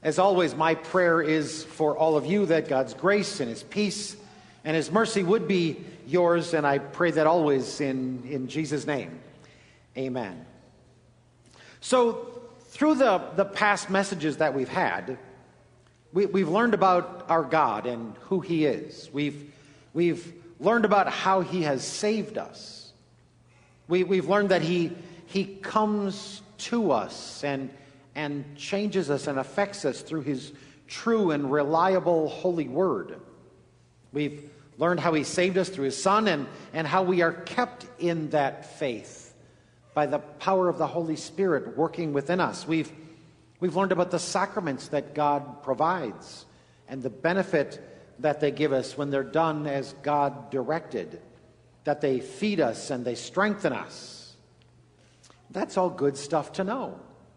As always, my prayer is for all of you that God's grace and His peace and His mercy would be yours, and I pray that always in Jesus' name. Amen. So, through the past messages that we've had, we've learned about our God and who He is. We've learned about how He has saved us. We've learned that He comes to us and changes us and affects us through His true and reliable holy word. We've learned how He saved us through His Son and how we are kept in that faith by the power of the Holy Spirit working within us. We've learned about the sacraments that God provides and the benefit that they give us when they're done as God directed, that they feed us and they strengthen us. That's all good stuff to know.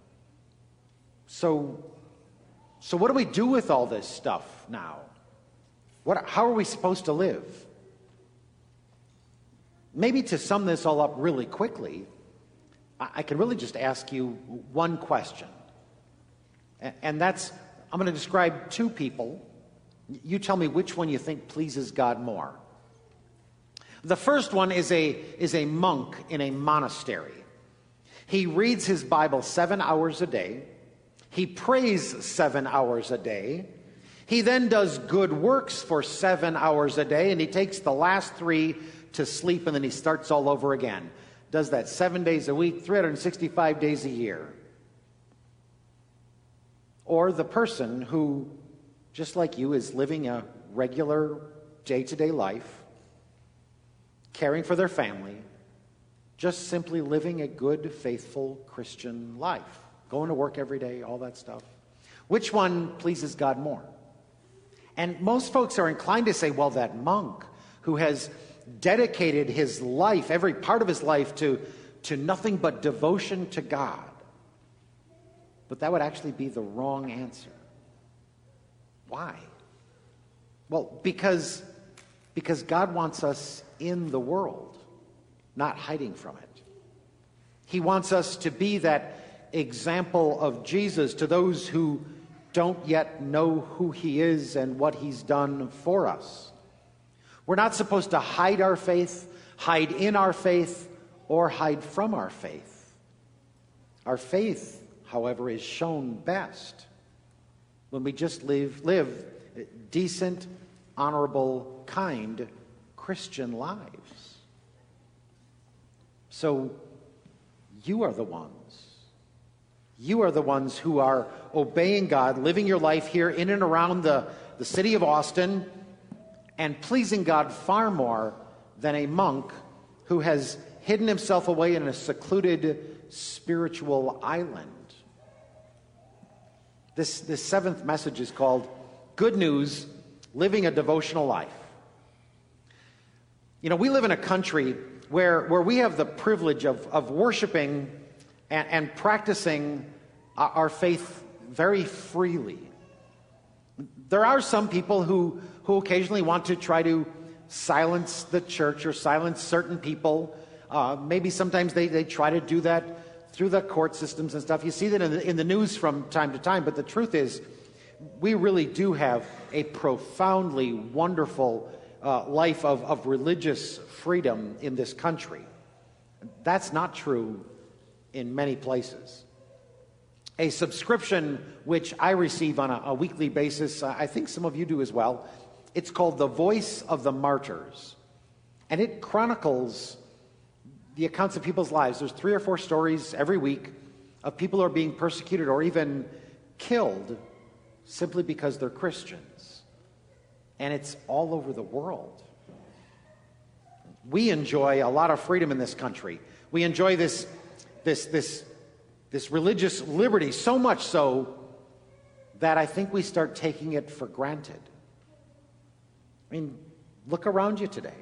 So what do we do with all this stuff now? How are we supposed to live? Maybe to sum this all up really quickly, I can really just ask you one question. And that's, I'm going to describe two people. You tell me which one you think pleases God more. The first one is a monk in a monastery. He reads his Bible 7 hours a day. He prays 7 hours a day. He then does good works for 7 hours a day, and he takes the last 3 to sleep, and then he starts all over again. Does that 7 days a week, 365 days a year. Or the person who, just like you, is living a regular day-to-day life, caring for their family, just simply living a good, faithful Christian life, going to work every day, all that stuff. Which one pleases God more? And most folks are inclined to say, well, that monk who has dedicated his life, every part of his life, to nothing but devotion to God. But that would actually be the wrong answer. Why? Well, because God wants us in the world, not hiding from it. He wants us to be that example of Jesus to those who don't yet know who He is and what He's done for us. We're not supposed to hide our faith, hide in our faith, or hide from our faith. Our faith, however, is shown best when we just live decent, honorable, kind Christian lives. So you are the ones. You are the ones who are obeying God, living your life here in and around the city of Austin, and pleasing God far more than a monk who has hidden himself away in a secluded spiritual island. This seventh message is called Good News, Living a Devotional Life. You know, we live in a country where we have the privilege of worshiping and practicing our faith very freely. There are some people who occasionally want to try to silence the church or silence certain people. Maybe sometimes they try to do that through the court systems and stuff. You see that in the news from time to time, but the truth is, we really do have a profoundly wonderful life of religious freedom in this country. That's not true in many places. A subscription which I receive on a weekly basis, I think some of you do as well, it's called The Voice of the Martyrs. And it chronicles the accounts of people's lives. There's 3 or 4 stories every week of people who are being persecuted or even killed simply because they're Christians. And it's all over the world. We enjoy a lot of freedom in this country. We enjoy this religious liberty, so much so that I think we start taking it for granted. I mean, look around you today.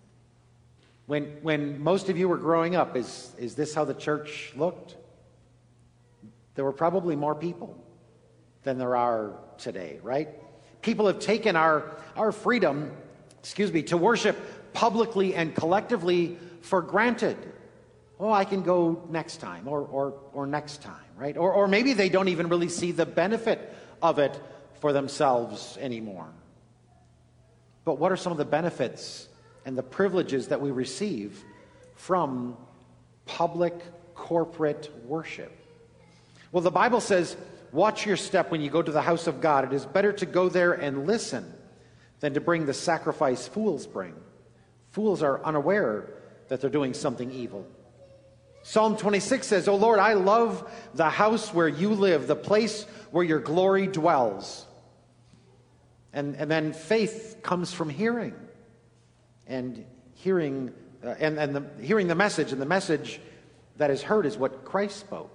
When most of you were growing up, is this how the church looked? There were probably more people than there are today, right? People have taken our freedom, to worship publicly and collectively for granted. Oh, I can go next time or next time, right? Or maybe they don't even really see the benefit of it for themselves anymore. But what are some of the benefits and the privileges that we receive from public corporate worship? Well, the Bible says, watch your step when you go to the house of God. It is better to go there and listen than to bring the sacrifice fools bring. Fools are unaware that they're doing something evil. Psalm 26 says, O Lord, I love the house where you live, the place where your glory dwells. And then faith comes from hearing, and hearing hearing the message, and the message that is heard is what Christ spoke.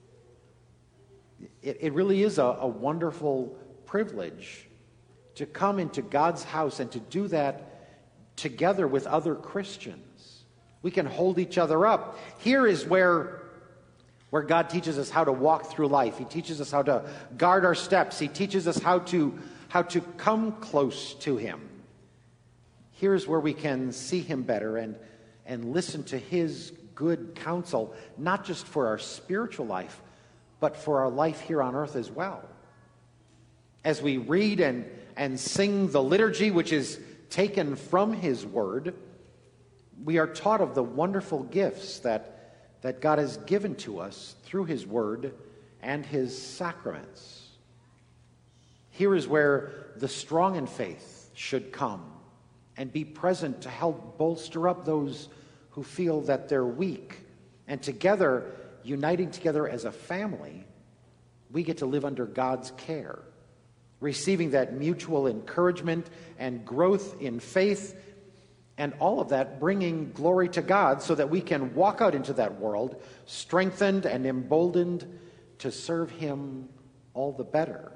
It really is a wonderful privilege to come into God's house and to do that together with other Christians. We can hold each other up. Here is where God teaches us how to walk through life. He teaches us how to guard our steps. He teaches us how to come close to him. Here's where we can see him better and listen to his good counsel, not just for our spiritual life, but for our life here on earth as well. As we read and sing the liturgy, which is taken from his word, we are taught of the wonderful gifts that God has given to us through his word and his sacraments. Here is where the strong in faith should come and be present to help bolster up those who feel that they're weak. And together, uniting together as a family, we get to live under God's care, receiving that mutual encouragement and growth in faith, and all of that bringing glory to God so that we can walk out into that world strengthened and emboldened to serve him all the better.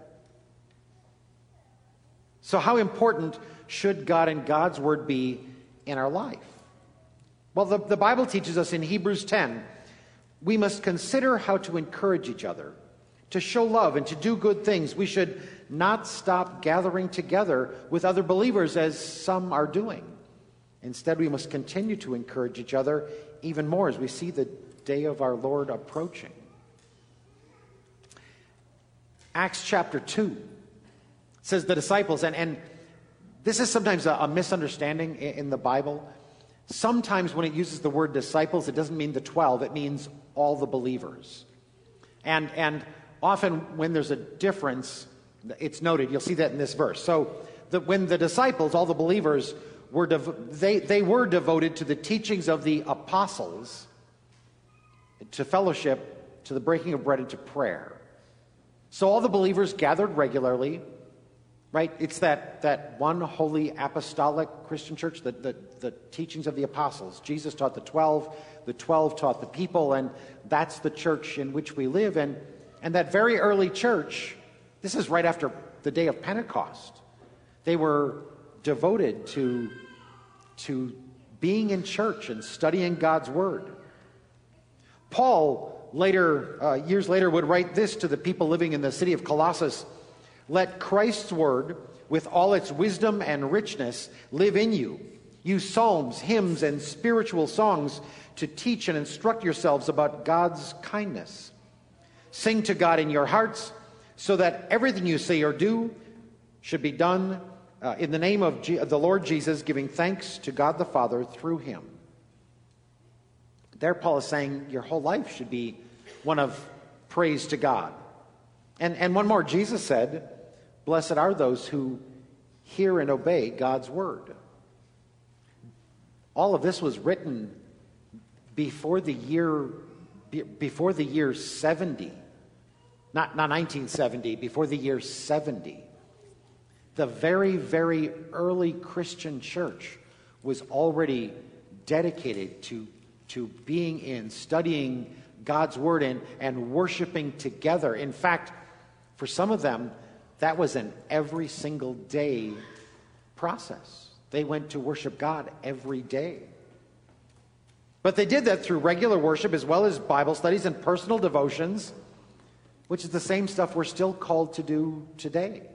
So how important should God and God's word be in our life? Well, the Bible teaches us in Hebrews 10, we must consider how to encourage each other, to show love and to do good things. We should not stop gathering together with other believers as some are doing. Instead, we must continue to encourage each other even more as we see the day of our Lord approaching. Acts chapter 2 says the disciples, and this is sometimes a misunderstanding in the Bible. Sometimes when it uses the word disciples, it doesn't mean the 12, it means all the believers. And often when there's a difference, it's noted. You'll see that in this verse. So when the disciples, all the believers, they were devoted to the teachings of the apostles, to fellowship, to the breaking of bread, and to prayer. So all the believers gathered regularly, right? It's that one holy apostolic Christian church, the teachings of the apostles. Jesus taught the 12 taught the people, and that's the church in which we live. And that very early church, this is right after the day of Pentecost. They were devoted to being in church and studying God's word. Paul years later would write this to the people living in the city of Colossus: let Christ's word, with all its wisdom and richness, live in you. Use psalms, hymns, and spiritual songs to teach and instruct yourselves about God's kindness. Sing to God in your hearts, so that everything you say or do should be done in the name of the Lord Jesus, giving thanks to God the Father through him. There Paul is saying your whole life should be one of praise to God. And one more, Jesus said, blessed are those who hear and obey God's word. All of this was written before the year 70. Not 1970, before the year 70. The very, very early Christian church was already dedicated to being in, studying God's word and worshiping together. In fact, for some of them, that was an every single day process. They went to worship God every day. But they did that through regular worship as well as Bible studies and personal devotions, which is the same stuff we're still called to do today.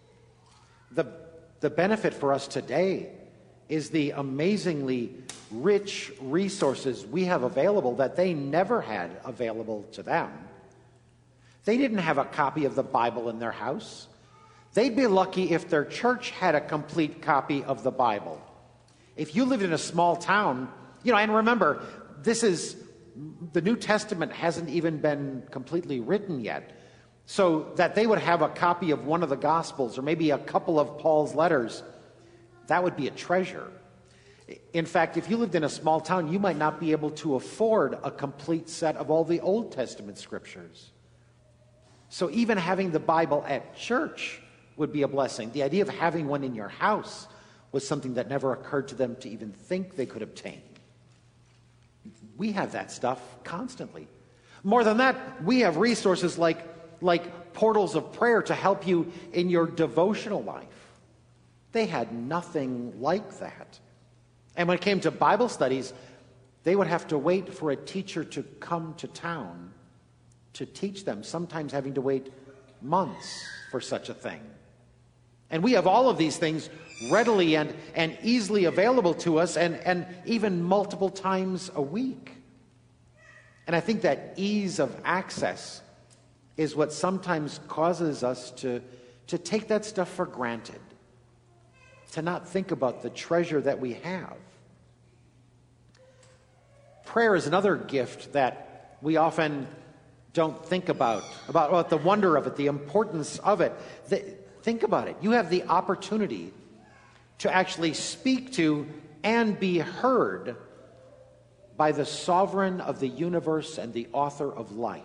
The benefit for us today is the amazingly rich resources we have available that they never had available to them. They didn't have a copy of the Bible in their house. They'd be lucky if their church had a complete copy of the Bible. If you lived in a small town, and remember, the New Testament hasn't even been completely written yet. So that they would have a copy of one of the Gospels or maybe a couple of Paul's letters, that would be a treasure. In fact, if you lived in a small town, you might not be able to afford a complete set of all the Old Testament scriptures. So even having the Bible at church would be a blessing. The idea of having one in your house was something that never occurred to them to even think they could obtain. We have that stuff constantly. More than that, we have resources like portals of prayer to help you in your devotional life. They had nothing like that. And when it came to Bible studies, they would have to wait for a teacher to come to town to teach them, sometimes having to wait months for such a thing. And we have all of these things readily and easily available to us, and even multiple times a week. And I think that ease of access is what sometimes causes us to take that stuff for granted, to not think about the treasure that we have. Prayer is another gift that we often don't think about the wonder of it, the importance of it. Think about it. You have the opportunity to actually speak to and be heard by the sovereign of the universe and the author of life.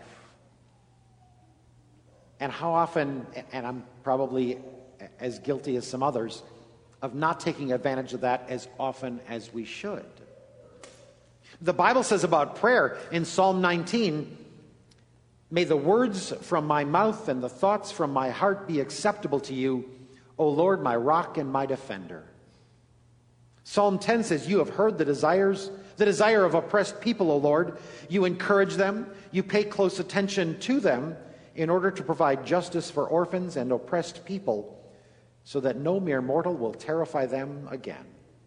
And how often, and I'm probably as guilty as some others, of not taking advantage of that as often as we should. The Bible says about prayer in Psalm 19, "May the words from my mouth and the thoughts from my heart be acceptable to you, O Lord, my rock and my defender." Psalm 10 says, "You have heard the desire of oppressed people, O Lord. You encourage them. You pay close attention to them in order to provide justice for orphans and oppressed people, so that no mere mortal will terrify them again."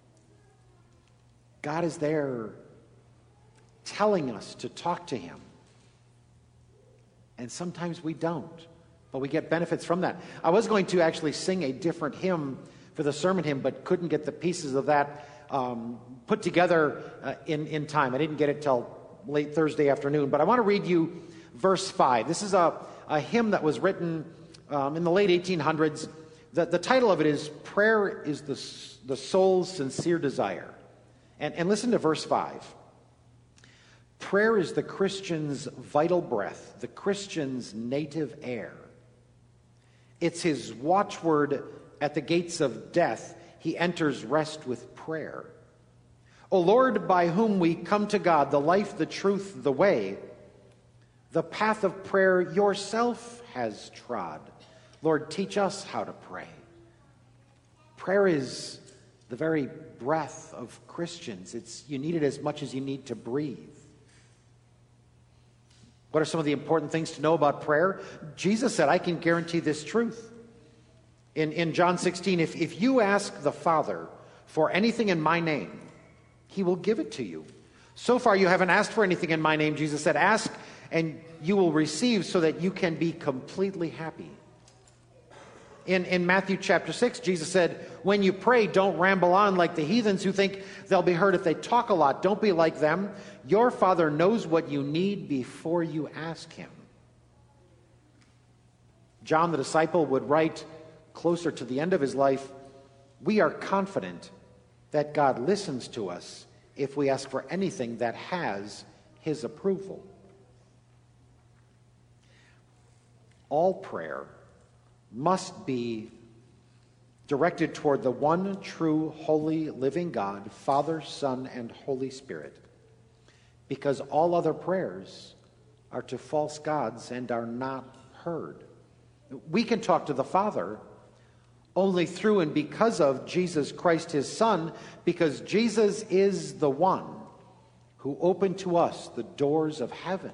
God is there telling us to talk to him. And sometimes we don't, but we get benefits from that. I was going to actually sing a different hymn for the sermon hymn, but couldn't get the pieces of that put together in time. I didn't get it till late Thursday afternoon, but I want to read you verse 5. This is a hymn that was written in the late 1800s. The title of it is "Prayer is the Soul's Sincere Desire." And listen to verse 5. "Prayer is the Christian's vital breath, the Christian's native air. It's his watchword at the gates of death. He enters rest with prayer. O Lord, by whom we come to God, the life, the truth, the way, the path of prayer yourself has trod. Lord, teach us how to pray." Prayer is the very breath of Christians. You need it as much as you need to breathe. What are some of the important things to know about prayer? Jesus said, "I can guarantee this truth." In John 16, if you ask the Father for anything in my name, he will give it to you. So far you haven't asked for anything in my name, Jesus said. Ask and you will receive so that you can be completely happy. In Matthew chapter 6, Jesus said, "When you pray, don't ramble on like the heathens who think they'll be heard if they talk a lot. Don't be like them. Your Father knows what you need before you ask him." John the disciple would write closer to the end of his life, "We are confident that God listens to us if we ask for anything that has his approval." All prayer must be directed toward the one true, holy, living God, Father, Son, and Holy Spirit, because all other prayers are to false gods and are not heard. We can talk to the Father only through and because of Jesus Christ, his Son, because Jesus is the one who opened to us the doors of heaven.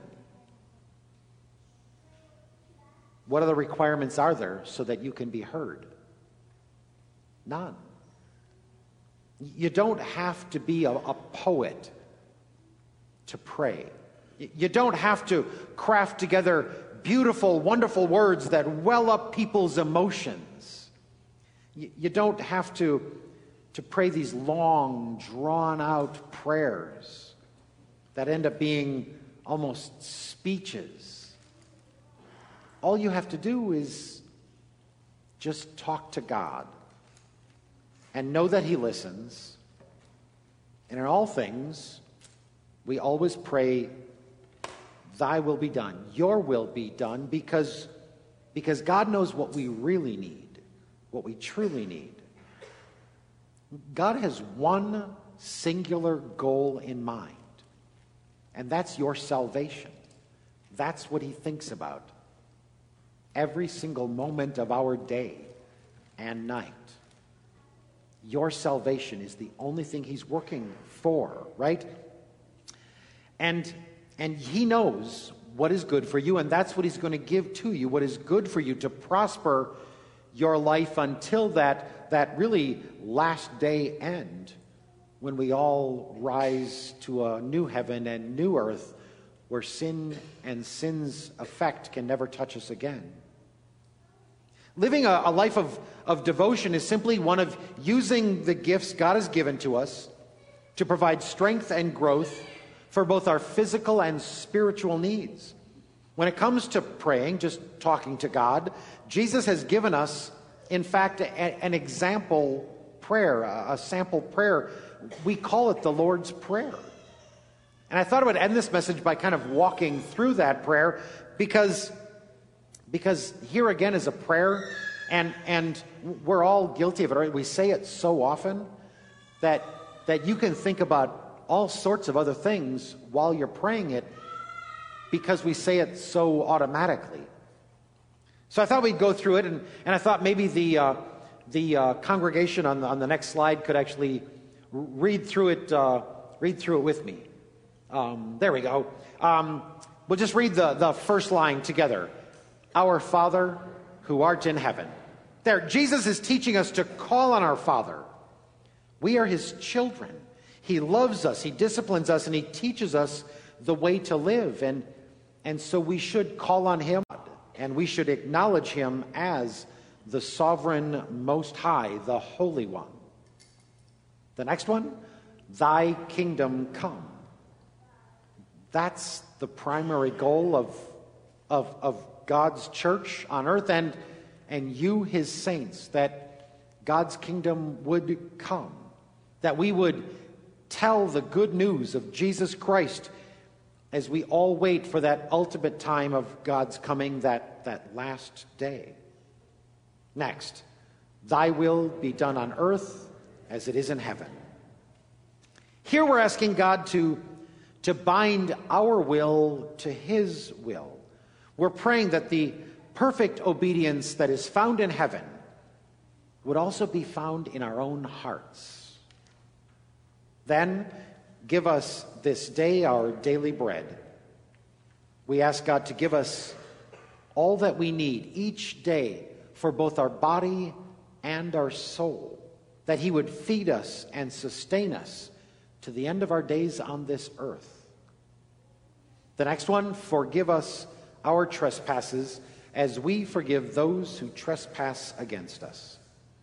What other requirements are there so that you can be heard? None. You don't have to be a poet to pray. You don't have to craft together beautiful, wonderful words that well up people's emotions. You don't have to pray these long, drawn-out prayers that end up being almost speeches. All you have to do is just talk to God and know that He listens. And in all things, we always pray, Thy will be done, Your will be done, because God knows what we really need, what we truly need. God has one singular goal in mind, and that's your salvation. That's what He thinks about every single moment of our day and night. Your salvation is the only thing He's working for, right? And He knows what is good for you, and that's what He's going to give to you, what is good for you to prosper your life until that really last day end, when we all rise to a new heaven and new earth where sin and sin's effect can never touch us again. Living a life of devotion is simply one of using the gifts God has given to us to provide strength and growth for both our physical and spiritual needs. When it comes to praying, just talking to God, Jesus has given us, in fact, an example prayer, a sample prayer. We call it the Lord's Prayer. And I thought I would end this message by kind of walking through that prayer, because here again is a prayer, and we're all guilty of it, right? We say it so often that you can think about all sorts of other things while you're praying it, because we say it so automatically. So I thought we'd go through it, and I thought maybe the congregation on the next slide could actually read through it with me. There we go. We'll just read the first line together. Our Father, who art in heaven. There, Jesus is teaching us to call on our Father. We are His children. He loves us, He disciplines us, and He teaches us the way to live. And so we should call on Him, and we should acknowledge Him as the sovereign, most high, the Holy One. The next one, Thy kingdom come. That's the primary goal of God's church on earth, and you, His saints, that God's kingdom would come, that we would tell the good news of Jesus Christ as we all wait for that ultimate time of God's coming, that last day. Next, Thy will be done on earth as it is in heaven. Here we're asking God to bind our will to His will. We're praying that the perfect obedience that is found in heaven would also be found in our own hearts. Then, give us this day our daily bread. We ask God to give us all that we need each day for both our body and our soul, that He would feed us and sustain us to the end of our days on this earth. The next one, forgive us our trespasses as we forgive those who trespass against us.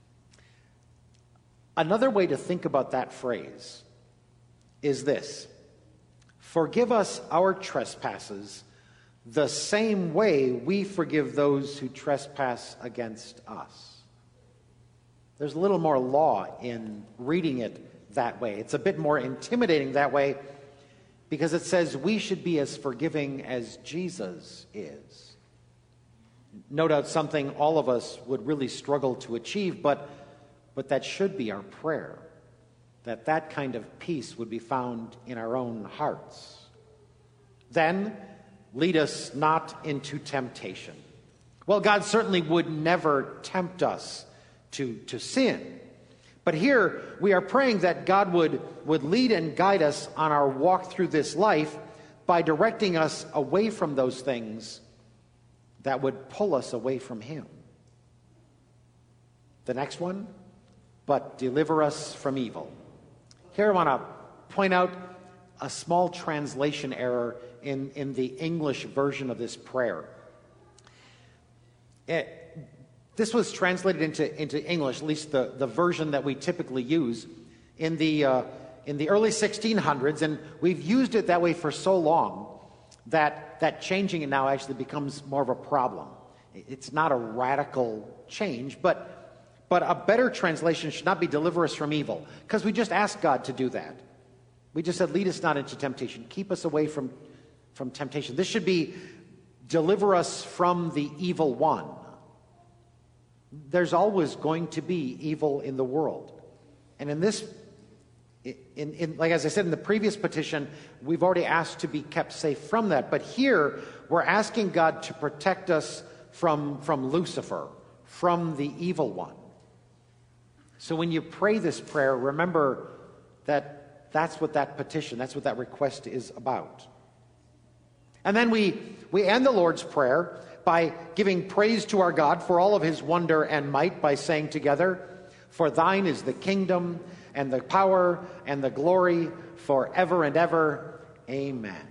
Another way to think about that phrase is this: forgive us our trespasses the same way we forgive those who trespass against us. There's a little more law in reading it that way. It's a bit more intimidating that way, because it says we should be as forgiving as Jesus is. No doubt something all of us would really struggle to achieve, but that should be our prayer, that kind of peace would be found in our own hearts. Then, lead us not into temptation. Well, God certainly would never tempt us to sin. But here we are praying that God would lead and guide us on our walk through this life by directing us away from those things that would pull us away from Him. The next one, but deliver us from evil. Here I want to point out a small translation error in the English version of this prayer. This was translated into English, at least the version that we typically use, in the early 1600s, and we've used it that way for so long that changing it now actually becomes more of a problem. It's not a radical change, but a better translation should not be deliver us from evil, because we just asked God to do that. We just said, lead us not into temptation. Keep us away from temptation. This should be deliver us from the evil one. There's always going to be evil in the world. And in this, like as I said in the previous petition, we've already asked to be kept safe from that. But here, we're asking God to protect us from Lucifer, from the evil one. So when you pray this prayer, remember that that's what that petition, that's what that request is about. And then we end the Lord's Prayer by giving praise to our God for all of his wonder and might by saying together, for thine is the kingdom and the power and the glory forever and ever. Amen.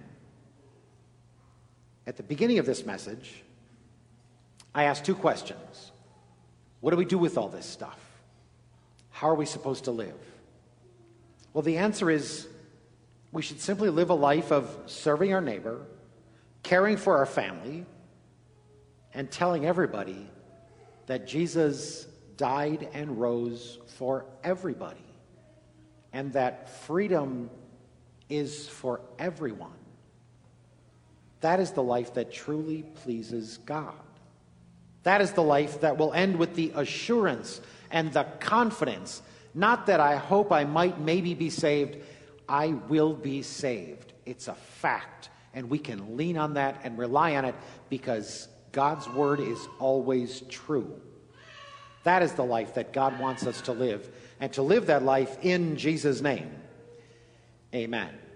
At the beginning of this message, I asked two questions. What do we do with all this stuff? How are we supposed to live? Well, the answer is we should simply live a life of serving our neighbor, caring for our family, and telling everybody that Jesus died and rose for everybody, and that freedom is for everyone. That is the life that truly pleases God. That is the life that will end with the assurance and the confidence, not that I hope I might maybe be saved, I will be saved. It's a fact, and we can lean on that and rely on it because God's word is always true. That is the life that God wants us to live, and to live that life in Jesus' name. Amen.